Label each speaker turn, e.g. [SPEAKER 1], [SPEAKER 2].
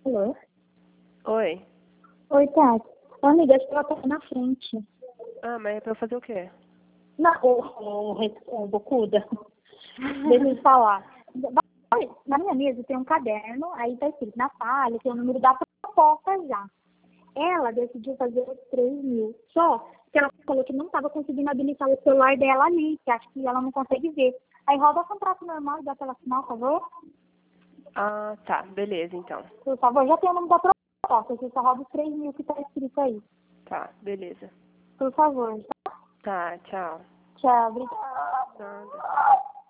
[SPEAKER 1] Alô?
[SPEAKER 2] Oi.
[SPEAKER 1] Oi, Tati. Ô, amiga, acho que ela tá na frente.
[SPEAKER 2] Ah, mas é pra eu fazer o quê?
[SPEAKER 1] Não, ô, bocuda. Deixa eu te falar. Na minha mesa tem um caderno, aí tá escrito Natália, tem o número da proposta já. Ela decidiu fazer os 3.000. Só que ela falou que não estava conseguindo habilitar o celular dela ali, que acho que ela não consegue ver. Aí roda o contrato normal e dá pra ela assinar, por favor.
[SPEAKER 2] Ah, tá. Beleza, então.
[SPEAKER 1] Por favor, já tem o nome da proposta, você só roda os 3.000 que tá escrito aí.
[SPEAKER 2] Tá, beleza.
[SPEAKER 1] Por favor.
[SPEAKER 2] Tá, tchau.
[SPEAKER 1] Tchau, obrigada.
[SPEAKER 2] Nada.